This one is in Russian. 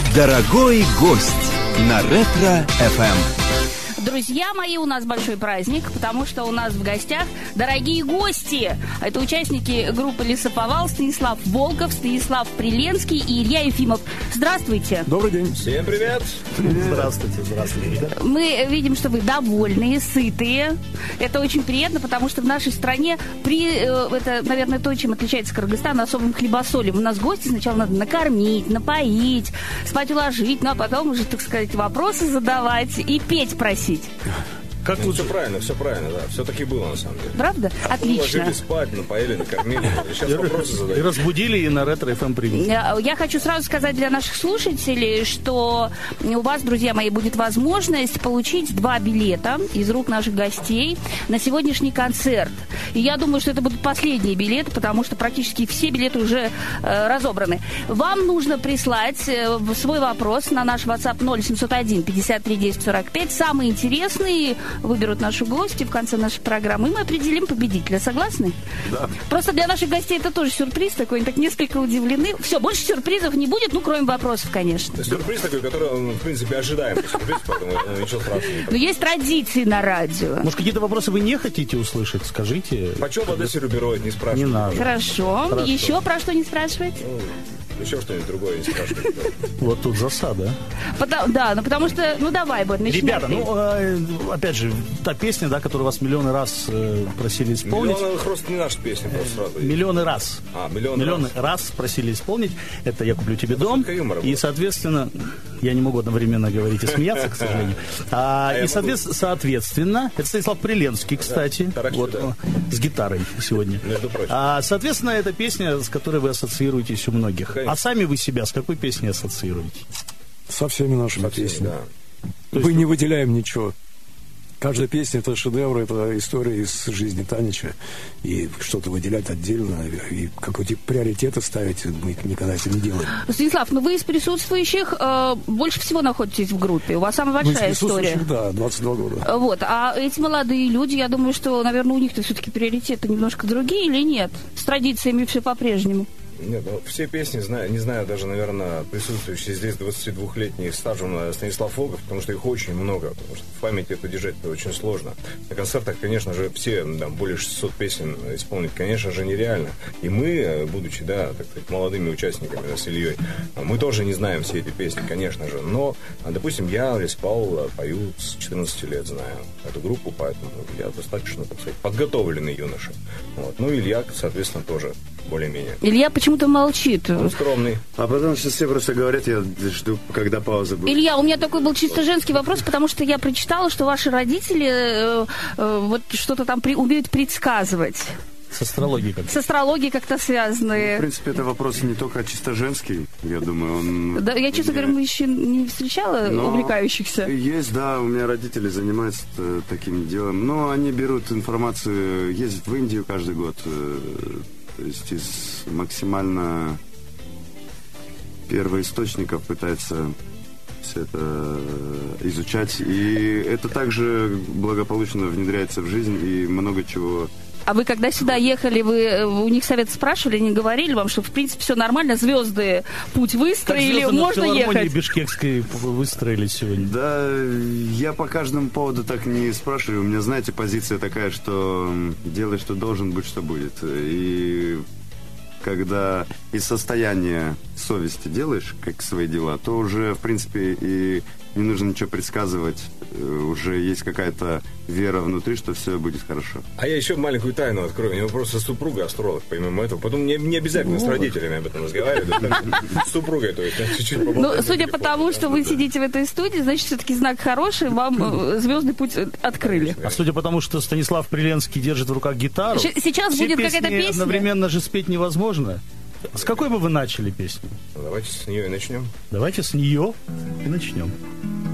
Дорогой гость на Ретро-ФМ. Друзья мои, у нас большой праздник, потому что у нас в гостях дорогие гости. Это участники группы «Лесоповал» Станислав Волков, Станислав Приленский и Илья Ефимов. Здравствуйте. Добрый день. Всем привет. Здравствуйте, здравствуйте. Мы видим, что вы довольные, сытые. Это очень приятно, потому что в нашей стране это, наверное, то, чем отличается Кыргызстан, особым хлебосолем. У нас гости сначала надо накормить, напоить, спать уложить, ну а потом уже, так сказать, вопросы задавать и петь просить. Как лучше? Все правильно, да. Все таки было, на самом деле. Правда? Отлично. Уложили спать, напоили, накормили. Сейчас вопросы задают. И разбудили, и на Ретро-ФМ привели. Я хочу сразу сказать для наших слушателей, что у вас, друзья мои, будет возможность получить 2 билета из рук наших гостей на сегодняшний концерт. И я думаю, что это будут последние билеты, потому что практически все билеты уже разобраны. Вам нужно прислать свой вопрос на наш WhatsApp 0701 53 10 45. Самые интересные выберут наши гости в конце нашей программы, и мы определим победителя. Согласны? Да. Просто для наших гостей это тоже сюрприз такой, они так несколько удивлены. Все, больше сюрпризов не будет, ну, кроме вопросов, конечно. Сюрприз такой, который, в принципе, ожидаемый сюрприз, поэтому ничего страшного не будет. Но есть традиции на радио. Может, какие-то вопросы вы не хотите услышать? Скажите. Почем вода серубероид, не спрашивайте. Не надо. Хорошо. Еще про что не спрашивать? Еще что-нибудь другое не спрашивайте. Вот тут засада. Да, ну потому что, ну давай, вот, начинай. Ребята, опять же, та песня, да, которую вас миллионы раз просили исполнить. Миллионы просто не наша песня, просто сразу. Миллионы раз. Миллионы раз просили исполнить. Это «Я куплю тебе дом». И, соответственно, я не могу одновременно говорить и смеяться, к сожалению. И, соответственно, это Станислав Приленский, кстати, вот, с гитарой сегодня. Между прочим. Соответственно, это песня, с которой вы ассоциируетесь у многих. А сами вы себя с какой песней ассоциируете? Со всеми нашими песнями. Да. Мы не выделяем ничего. Каждая песня — это шедевр, это история из жизни Танича. И что-то выделять отдельно, и какие-то приоритеты ставить, мы никогда это не делаем. Станислав, ну вы из присутствующих больше всего находитесь в группе. У вас самая большая история. Да, 22 года. Вот. А эти молодые люди, я думаю, что, наверное, у них-то все-таки приоритеты немножко другие или нет? С традициями все по-прежнему. Нет, ну, все песни не знаю даже, наверное, присутствующие здесь 22-летний стажем Станислав Волков, потому что их очень много, потому что в памяти это держать очень сложно. На концертах, конечно же, все, более 600 песен исполнить, конечно же, нереально. И мы, будучи, так сказать, молодыми участниками с Ильей, мы тоже не знаем все эти песни, конечно же. Но, допустим, я, Леспал, пою с 14 лет, знаю эту группу, поэтому я достаточно, так сказать, подготовленный юноша. Вот. Ну, Илья, соответственно, тоже более-менее. Илья почему-то молчит. Он скромный. А потому что все просто говорят, я жду, когда пауза будет. Илья, у меня такой был чисто женский вопрос, потому что я прочитала, что ваши родители вот что-то там умеют предсказывать. С астрологией как-то. С астрологией как-то связанные. В принципе, это вопрос не только чисто женский, я думаю. Да, я, честно говоря, еще не встречала увлекающихся. Есть, да, у меня родители занимаются таким делом. Но они берут информацию, ездят в Индию каждый год. То есть из максимально первоисточников пытается все это изучать. И это также благополучно внедряется в жизнь, и много чего. А вы, когда сюда ехали, вы у них совет спрашивали, не говорили вам, что, в принципе, все нормально, звезды путь выстроили, можно ехать? Бишкекской выстроили сегодня. Да, я по каждому поводу так не спрашиваю. У меня, знаете, позиция такая, что делай, что должен, будь, что будет. И когда из состояния совести делаешь, как свои дела, то уже, в принципе, и не нужно ничего предсказывать. Уже есть какая-то вера внутри, что все будет хорошо. А я еще маленькую тайну открою. У него просто супруга астролог, помимо этого. Потом не обязательно с родителями об этом разговаривать. С супругой, то есть, чуть-чуть поболтать. Ну, судя по тому, что вы сидите в этой студии, значит, все-таки знак хороший, вам звездный путь открыли. А судя по тому, что Станислав Приленский держит в руках гитару, сейчас будет какая-то песня. Одновременно же спеть невозможно. С какой бы вы начали песню? Давайте с нее и начнем. Давайте с нее и начнем.